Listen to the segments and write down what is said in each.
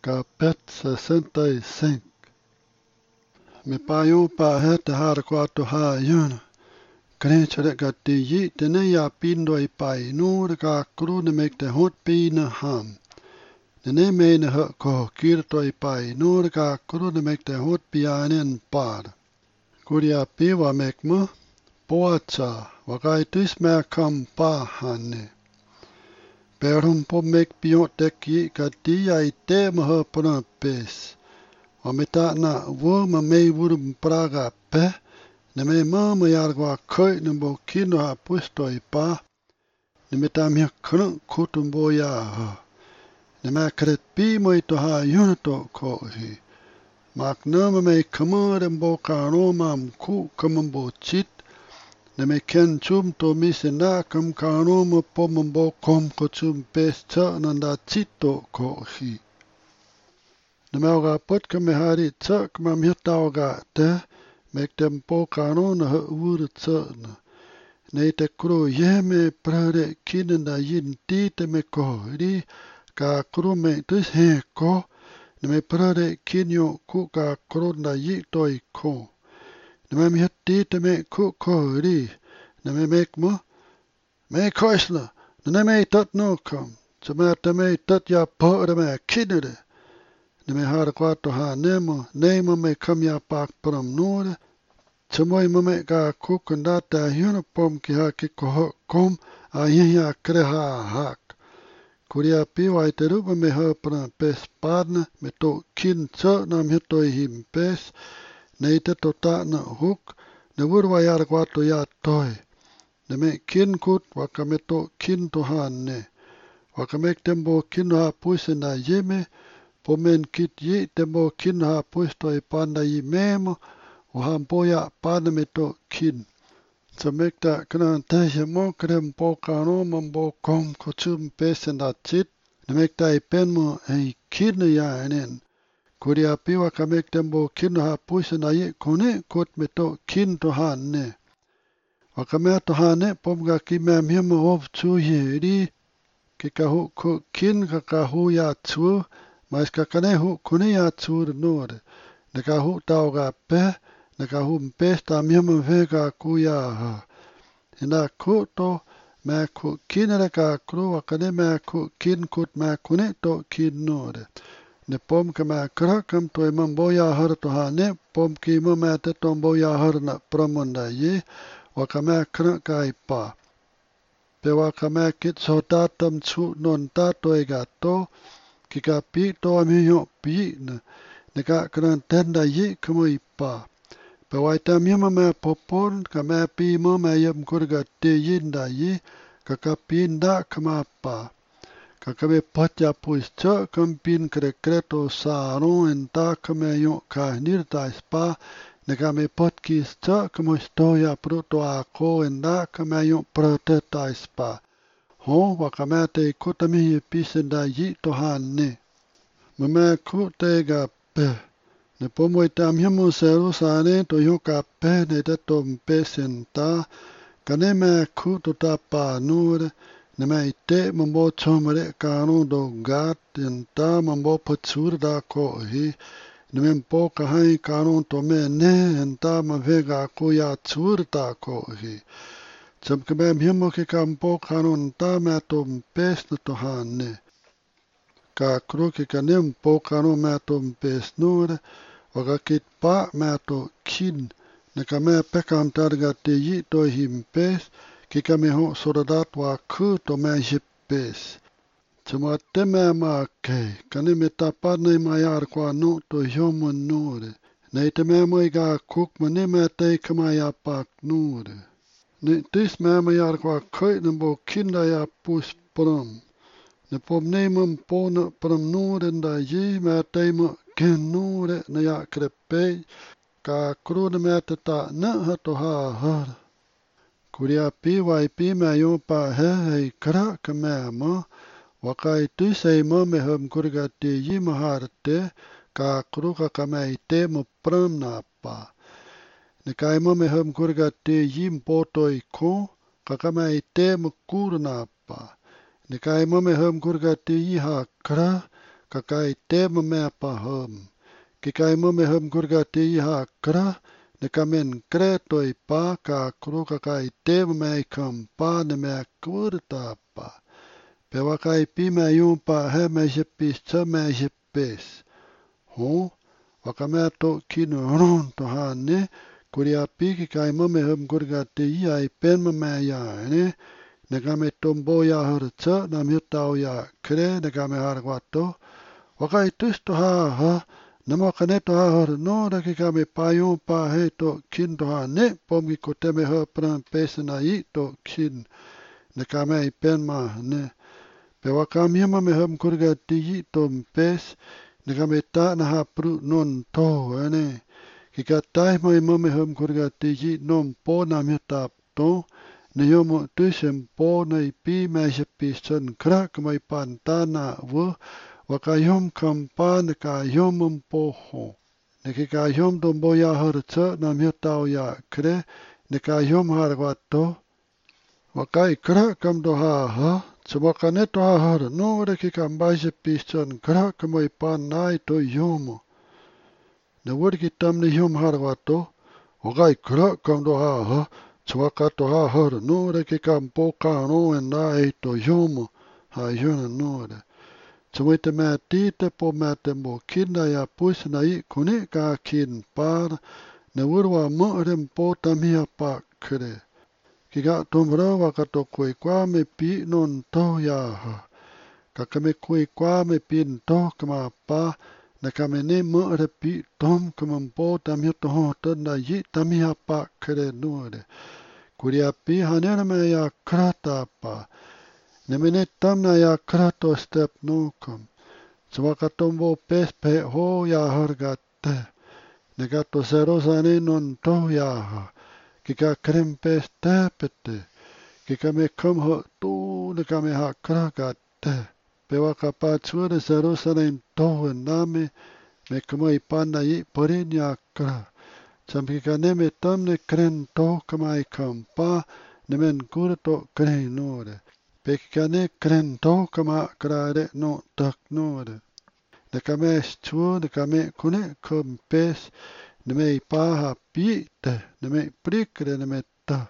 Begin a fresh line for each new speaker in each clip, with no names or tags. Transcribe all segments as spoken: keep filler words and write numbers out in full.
Capet sessenta e cinco. Me paiu pa hete har quatro ha yun. Crente de gati tene ya pindo i pai nur ka kru ne mek te hot pi na ham. Nene me ne ha ko kirto i pai nur ka kru ne mek te hot pi anen par. Kuria pi wa mek mo poacha wa kai tis me kam pa hanne. Perum po mek piot tek i gati ai te mo ha pona pes. O me tā na ua ma mei wuru praga pe, ne me mama yar kwa koi ne bo kino ha puesto i pa, ne me tā mia kru kutum bo ya ha. Ne me kret pi mo i to ha yunato ko hi. Mak na ma me kamare mbo ka roma mku kamambo chit, ne me ken chum to mise na kam ka roma po mbo kom ko chum pes cha nanda chito ko hi. Ne me oga pot ka me hari tsa ka ma mihta oga te, mek tem po kano na ha uru tsa na. Ne te kuro ye me prare kinenda yin ti te me ko ri, ka kuro me tis he ko, ne me prare kinyo ku ka kuro na yi toi ko. Ne me mihti te me ku ko ri, ne me mek mo, me koisna, ne me tat no kam, tsa me te me tat ya po re me kinede. Ne me har kwato ha nemo, nemo me kam ya pak pram nore, tsamoi mo me ka kukunda ta hiuna pom ki ha ki ko kom, a hiya kre ha hak. Kuria piwa i te rupa me ha pram pes padna, me to kin tsa na me to him pes, ne te to ta na huk, ne wurwa yar kwato ya toi. Ne me kin kut waka me to kin to ha ne. Waka mek tembo kin ha puise na yeme, po men kit yi te mo kin ha puesto i panda i memo, o hampoya panda me to kin. Sa mekta kana tahe mo krem po kano mambo kom kuchum pesen da chit, na mekta i pen mo ei kin ya enen. Kuria piwa ka mekta mo kin ha puise na yi kone kot me to kin to ha ne. Waka mea to ha ne pomga ki mea mihama of chu ye ri, ki ka hu ku kin ka ka hu ya chu, mas ka kane hu kune ya tsur nore. Ne ka hu tau ga pe, ne ka hu mpes ta mihama ve ka ku ya ha. Ina ku to, me ku kinere ka kru wa kane me ku kin kut me kune to kin nore. Ne pom ka me kra kam to imam bo ya har to ha ne, pom ki mo me te tom bo ya har na pramonda ye, wa ka me kra ka i pa. Pe wa ka me kit so ta tam chu non ta to e ga to, ki ka pi to mi yo pi na ne ka kran tenda yi kamo i pa. Pa wai ta mi ma me popon ka me pi mo me yam kurga te yinda yi ka ka pinda kama pa. Ka ka me patya puis cha kam pin kre kreto sa ron en ta kame yo ka nirta spa ne ka me pot ki cha kamo stoya proto a ko en da kame yo proteta spa. Ho wa ka me te kotami pisenda yi to ha ne. Mama ku te ga pe. Ne pomo i tam hiamo seru sa ne to yo ka pe ne te tom pe senta. Ka ne me ku to ta pa nure. Ne me i te mambo chomare ka no do gat en ta mambo patsur da ko hi. Ne me mpo ka hai ka no to me ne en ta ma vega ko ya tsur ta ko hi. Tsam ka me hiamo ki ka mpo ka no ta me tom pes na to ha ne. Ka kru ki ka nem po ka no me tom pes nure. Waka kit pa me to kin, ne ka me pekam targa te yi to him pes, ki ka me ho soradat wa ku to me jip pes. Tsuma te me ma ke, ka ne me tapa ne ma yar kwa no to yomo nore. Ne te me mo i ga kuk ma ne me te kama ya pak nore. Ne tis me ma yar kwa koi ne bo kinda ya pus pram. Ne pom ne mum po na pram nore nda yi me te mo ken nure na ya krepe ka krune me te ta na ha to ha har. Kuria pi wai pi me yo pa he hei kra ka me mo, wakai tu sei mo me hum kurga te yi ma har te, ka kru ka ka me i te mo pram na pa. Ne kai mo me hum kurga te yi mpo to i ko, ka ka me i te mo kur na pa. Ne kai mo me hum kurga te yi ha kra, kakai te me paham. Kikai mo me ham kurga te ha kra, ne kamen kre toi pa ka kru kakai te me kam pa ne me kurta pa. Pe wakai pi me yum pa he me jepis cha me jepes. Ho, wakame to kinu ron to ha ne, kuria pi kikai mo me ham kurga te ai pen me ya ne, ne kame tombo ya har cha na mi tau ya kre ne kame har kwato. Wakai tus to ha ha, nama kane to ha har no da ki kame payon pa he to kin to ha ne pom ki kote me ha pran pesa na i to kin ne kame i pen ma ne. Pe wakam yama me ham kurga ti i to mpes ne kame ta na ha pru non to ane. Ki ka tai mo i mo me ham kurga ti i non po na mi tap to ne yomo tusem po na i pi me se pi son krak mai pan ta na wo. Wakayom kampa ne ka yom mpoho. Ne ki ka yom dombo ya harca na mi tau ya kre ne ka yom har wato. Wakai kra kam do ha ha. Tsubaka ne to ha har no re ki kam baise piston kra kamoi pan nai to yomo. Ne word ki tam ne yom har wato. Wakai kra kam do ha ha. Tsubaka to ha har no re ki kam po ka no en nai to yomo. Ha yona no re. Tsumoi te mea tite po mea te mo kina ya pusi na i kune ka kin par ne urwa mo rem po tamia pa kre. Ki ka tomra waka to koe kwa me pi non to ya ha. Ka kame koe kwa me pi to kama pa na kame ne mo re pi tom kama po tamia to ho to na i tamia pa kre nuore. Kuria pi hanera me ya krata pa. Ne mene tamna ya krato step no kam. Tswaka tombo pes pe ho ya hargate. Ne gato zero zane non to ya ha. Kika krem pes te pete. Kika me kam ho tu ne kame ha kragate. Pe waka pa tsure zero zane to name me kama ipana i porin ya kra. Tsam kika ne me tam ne kren to kama i kam pa ne men kur to kren nore. Pekane kren to kama krare no tak nore. Ne kame stu ne kame kune kom pes ne me pa ha pi te ne me prikre ne me ta.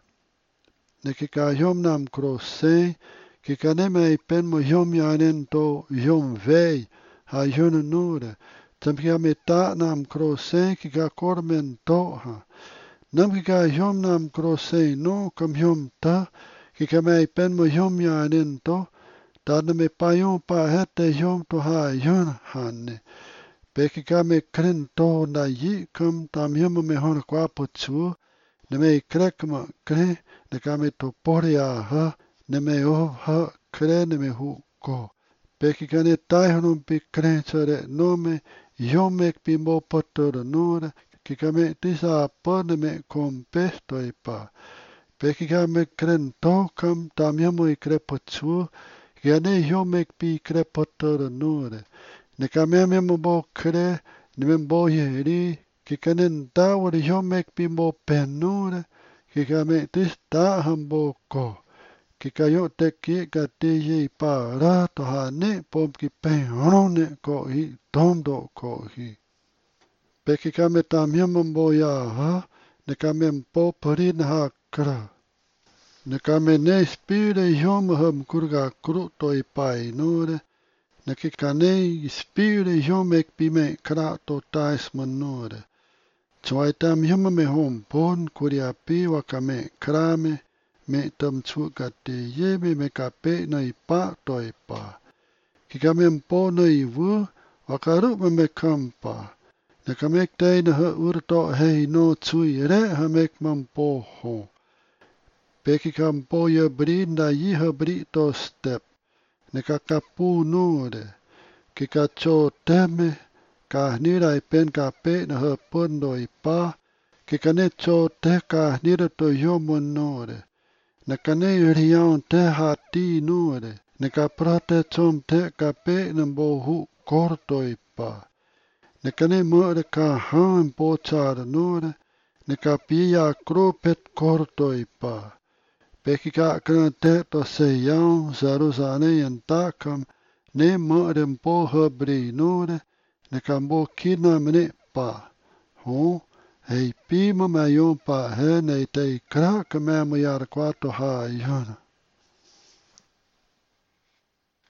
Ne kika yom nam krose kika ne me pen mo yom yanen to yom vei ha yon nore. Tam kika me ta nam krose kika kormen to ha. Nam kika yom nam krose no kam yom ta. Kika me pen mo yom ya nen to, tada me payon pa hete yom to ha yon hane. Pe kika me kren to na yi kum tam yom me hon kwa putsu, ne me krek ma kre, ne ka me to pori a ha, ne me o ha kre ne me hu ko. Pe kika ne tai honon pi kren sore no me, yom mek pi mo potor nore, kika me tisa pa ne me kompesto e pa. Pekika me kren to kam tam yamo i kre potsu, kia ne hio mek pi kre potora nore. Ne ka mea mea mo bo kre, ne me bo yeri, kika nen ta wari hio mek pi mo pen nore, kika me tis ta ham bo ko. Kika yo te ki ka te ye pa ra to ha ne pom ki pen rone ko hi, tom do ko hi. Pekika me tam yamo bo ya ha, ne ka me mpo parin ha kra. Ne ka me ne spire yom ham kurga kru to i pai nore. Ne ki ka ne spire yom ek pi me kra to tais man nore. Tswai tam yom me hom pon kuria pi waka me kra me me tam tsu ka te ye me me ka pe na i pa to i pa. Ki ka me mpo na i wu waka ru me me kam pa. Ne ka me te na ha ur to hei no tsui re ha mek man po ho. Peki kam po ye bri na yi ha bri to step. Ne ka kapu nore. Ki ka cho teme. Ka nira i pen ka pe na ha pun do i pa. Ki ka ne cho te ka nira to yomon nore. Ne ka ne rion te ha ti nore. Ne ka prate chom te ka pe na bo hu korto i pa. Ne ka ne more ka han po chara nore. Ne ka pia kropet korto i pa. Peki ka kena te to se yao zaru zane yan ta kam ne mo dem po hebri no de ne kambo kina mene pa. Ho, hei pi mo ma yo pa he ne te kra ka me mo yara kwa to ha yana.